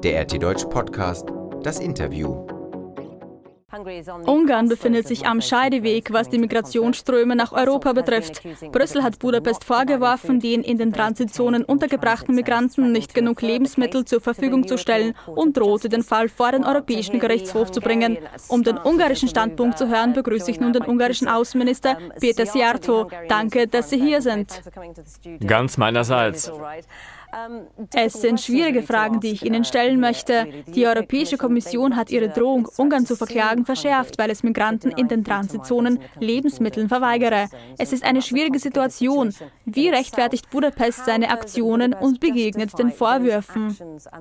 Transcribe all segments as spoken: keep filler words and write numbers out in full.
Der R T Deutsch Podcast, das Interview. Ungarn befindet sich am Scheideweg, was die Migrationsströme nach Europa betrifft. Brüssel hat Budapest vorgeworfen, den in den Transitzonen untergebrachten Migranten nicht genug Lebensmittel zur Verfügung zu stellen und drohte, den Fall vor den Europäischen Gerichtshof zu bringen. Um den ungarischen Standpunkt zu hören, begrüße ich nun den ungarischen Außenminister Péter Szijjártó. Danke, dass Sie hier sind. Ganz meinerseits. Es sind schwierige Fragen, die ich Ihnen stellen möchte. Die Europäische Kommission hat ihre Drohung, Ungarn zu verklagen, verschärft, weil es Migranten in den Transitzonen Lebensmittel verweigere. Es ist eine schwierige Situation. Wie rechtfertigt Budapest seine Aktionen und begegnet den Vorwürfen?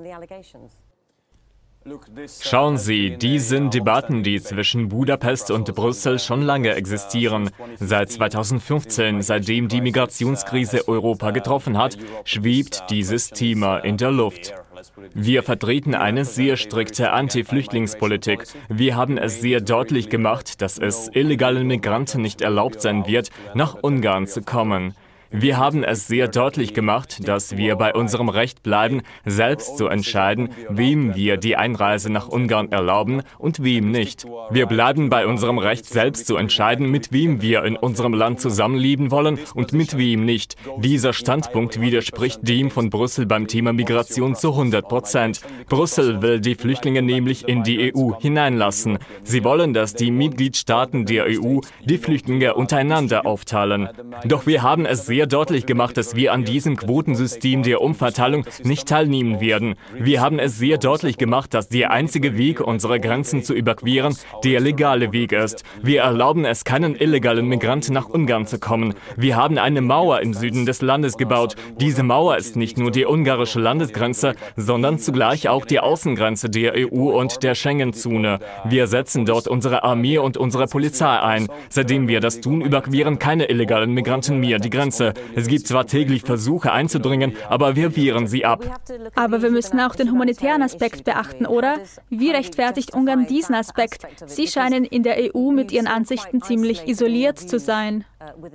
Schauen Sie, dies sind Debatten, die zwischen Budapest und Brüssel schon lange existieren. Seit zweitausendfünfzehn, seitdem die Migrationskrise Europa getroffen hat, schwebt dieses Thema in der Luft. Wir vertreten eine sehr strikte Anti-Flüchtlingspolitik. Wir haben es sehr deutlich gemacht, dass es illegalen Migranten nicht erlaubt sein wird, nach Ungarn zu kommen. Wir haben es sehr deutlich gemacht, dass wir bei unserem Recht bleiben, selbst zu entscheiden, wem wir die Einreise nach Ungarn erlauben und wem nicht. Wir bleiben bei unserem Recht, selbst zu entscheiden, mit wem wir in unserem Land zusammenleben wollen und mit wem nicht. Dieser Standpunkt widerspricht dem von Brüssel beim Thema Migration zu hundert Prozent. Brüssel will die Flüchtlinge nämlich in die E U hineinlassen. Sie wollen, dass die Mitgliedstaaten der E U die Flüchtlinge untereinander aufteilen. Doch wir haben es sehr deutlich gemacht, dass wir an diesem Quotensystem der Umverteilung nicht teilnehmen werden. Wir haben es sehr deutlich gemacht, dass der einzige Weg, unsere Grenzen zu überqueren, der legale Weg ist. Wir erlauben es keinen illegalen Migranten nach Ungarn zu kommen. Wir haben eine Mauer im Süden des Landes gebaut. Diese Mauer ist nicht nur die ungarische Landesgrenze, sondern zugleich auch die Außengrenze der E U und der Schengen-Zone. Wir setzen dort unsere Armee und unsere Polizei ein. Seitdem wir das tun, überqueren keine illegalen Migranten mehr die Grenze. Es gibt zwar täglich Versuche einzudringen, aber wir wehren sie ab. Aber wir müssen auch den humanitären Aspekt beachten, oder? Wie rechtfertigt Ungarn diesen Aspekt? Sie scheinen in der E U mit ihren Ansichten ziemlich isoliert zu sein.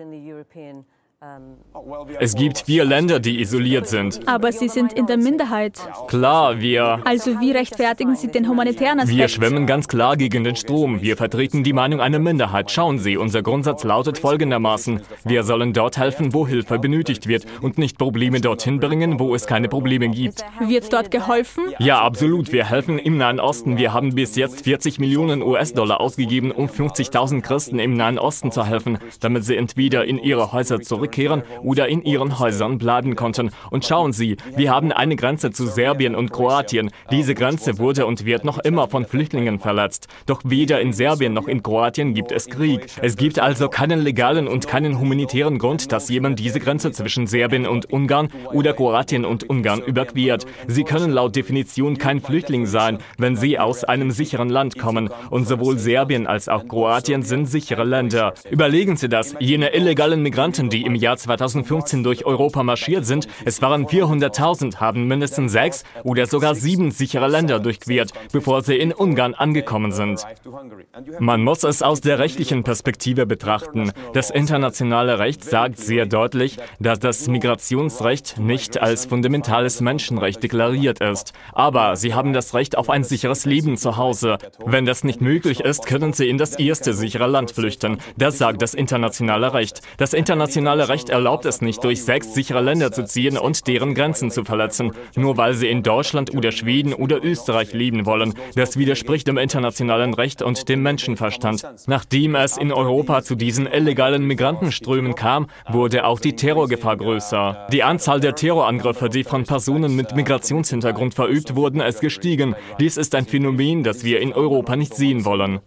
Es gibt vier Länder, die isoliert sind. Aber sie sind in der Minderheit. Klar, wir... Also wie rechtfertigen Sie den humanitären Aspekt? Wir schwimmen ganz klar gegen den Strom. Wir vertreten die Meinung einer Minderheit. Schauen Sie, unser Grundsatz lautet folgendermaßen. Wir sollen dort helfen, wo Hilfe benötigt wird und nicht Probleme dorthin bringen, wo es keine Probleme gibt. Wird dort geholfen? Ja, absolut. Wir helfen im Nahen Osten. Wir haben bis jetzt vierzig Millionen U S-Dollar ausgegeben, um fünfzigtausend Christen im Nahen Osten zu helfen, damit sie entweder in ihre Häuser zurückkehren oder in ihren Häusern bleiben konnten. Und schauen Sie, wir haben eine Grenze zu Serbien und Kroatien. Diese Grenze wurde und wird noch immer von Flüchtlingen verletzt. Doch weder in Serbien noch in Kroatien gibt es Krieg. Es gibt also keinen legalen und keinen humanitären Grund, dass jemand diese Grenze zwischen Serbien und Ungarn oder Kroatien und Ungarn überquert. Sie können laut Definition kein Flüchtling sein, wenn sie aus einem sicheren Land kommen. Und sowohl Serbien als auch Kroatien sind sichere Länder. Überlegen Sie das, jene illegalen Migranten, die im Jahr zweitausendfünfzehn durch Europa marschiert sind, es waren vierhunderttausend, haben mindestens sechs oder sogar sieben sichere Länder durchquert, bevor sie in Ungarn angekommen sind. Man muss es aus der rechtlichen Perspektive betrachten. Das internationale Recht sagt sehr deutlich, dass das Migrationsrecht nicht als fundamentales Menschenrecht deklariert ist. Aber sie haben das Recht auf ein sicheres Leben zu Hause. Wenn das nicht möglich ist, können sie in das erste sichere Land flüchten. Das sagt das internationale Recht. Das internationale Recht erlaubt es nicht, durch sechs sichere Länder zu ziehen und deren Grenzen zu verletzen, nur weil sie in Deutschland oder Schweden oder Österreich leben wollen. Das widerspricht dem internationalen Recht und dem Menschenverstand. Nachdem es in Europa zu diesen illegalen Migrantenströmen kam, wurde auch die Terrorgefahr größer. Die Anzahl der Terrorangriffe, die von Personen mit Migrationshintergrund verübt wurden, ist gestiegen. Dies ist ein Phänomen, das wir in Europa nicht sehen wollen.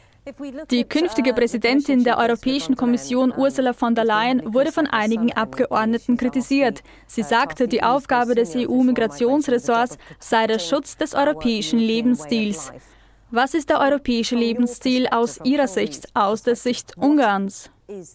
Die künftige Präsidentin der Europäischen Kommission, Ursula von der Leyen, wurde von einigen Abgeordneten kritisiert. Sie sagte, die Aufgabe des E U-Migrationsressorts sei der Schutz des europäischen Lebensstils. Was ist der europäische Lebensstil aus Ihrer Sicht, aus der Sicht Ungarns?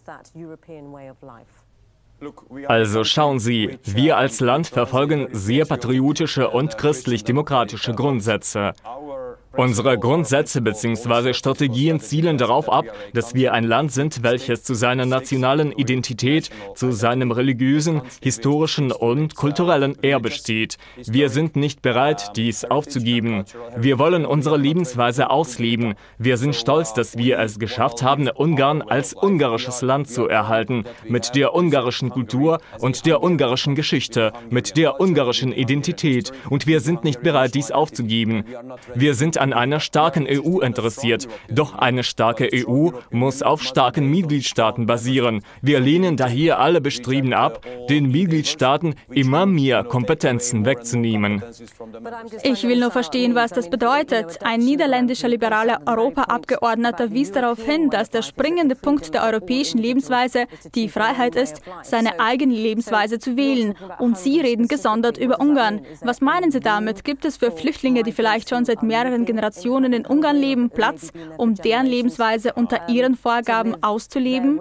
Also schauen Sie, wir als Land verfolgen sehr patriotische und christlich-demokratische Grundsätze. Unsere Grundsätze bzw. Strategien zielen darauf ab, dass wir ein Land sind, welches zu seiner nationalen Identität, zu seinem religiösen, historischen und kulturellen Erbe steht. Wir sind nicht bereit, dies aufzugeben. Wir wollen unsere Lebensweise ausleben. Wir sind stolz, dass wir es geschafft haben, Ungarn als ungarisches Land zu erhalten, mit der ungarischen Kultur und der ungarischen Geschichte, mit der ungarischen Identität. Und wir sind nicht bereit, dies aufzugeben. Wir sind an einer starken E U interessiert. Doch eine starke E U muss auf starken Mitgliedstaaten basieren. Wir lehnen daher alle Bestreben ab, den Mitgliedstaaten immer mehr Kompetenzen wegzunehmen. Ich will nur verstehen, was das bedeutet. Ein niederländischer liberaler Europaabgeordneter wies darauf hin, dass der springende Punkt der europäischen Lebensweise die Freiheit ist, seine eigene Lebensweise zu wählen. Und Sie reden gesondert über Ungarn. Was meinen Sie damit? Gibt es für Flüchtlinge, die vielleicht schon seit mehreren Generationen in Ungarn leben, Platz, um deren Lebensweise unter Ihren Vorgaben auszuleben?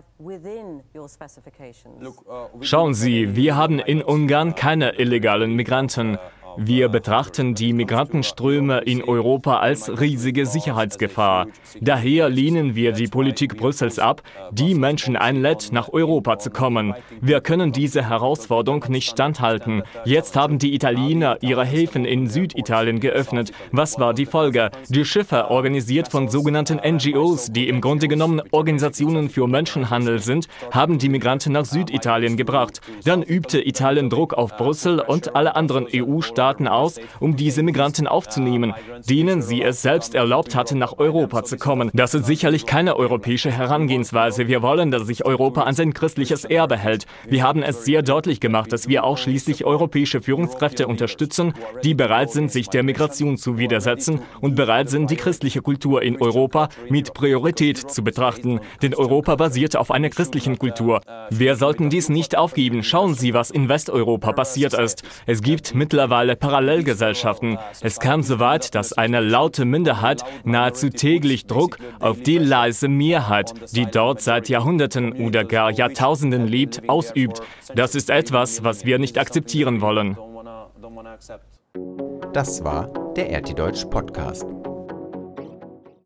Schauen Sie, wir haben in Ungarn keine illegalen Migranten. Wir betrachten die Migrantenströme in Europa als riesige Sicherheitsgefahr. Daher lehnen wir die Politik Brüssels ab, die Menschen einlädt, nach Europa zu kommen. Wir können diese Herausforderung nicht standhalten. Jetzt haben die Italiener ihre Häfen in Süditalien geöffnet. Was war die Folge? Die Schiffe, organisiert von sogenannten N G Os, die im Grunde genommen Organisationen für Menschenhandel sind, haben die Migranten nach Süditalien gebracht. Dann übte Italien Druck auf Brüssel und alle anderen E U-Staaten aus, um diese Migranten aufzunehmen, denen sie es selbst erlaubt hatten, nach Europa zu kommen. Das ist sicherlich keine europäische Herangehensweise. Wir wollen, dass sich Europa an sein christliches Erbe hält. Wir haben es sehr deutlich gemacht, dass wir ausschließlich europäische Führungskräfte unterstützen, die bereit sind, sich der Migration zu widersetzen und bereit sind, die christliche Kultur in Europa mit Priorität zu betrachten. Denn Europa basiert auf einer christlichen Kultur. Wir sollten dies nicht aufgeben. Schauen Sie, was in Westeuropa passiert ist. Es gibt mittlerweile Parallelgesellschaften. Es kam so weit, dass eine laute Minderheit nahezu täglich Druck auf die leise Mehrheit, die dort seit Jahrhunderten oder gar Jahrtausenden lebt, ausübt. Das ist etwas, was wir nicht akzeptieren wollen. Das war der R T Deutsch Podcast.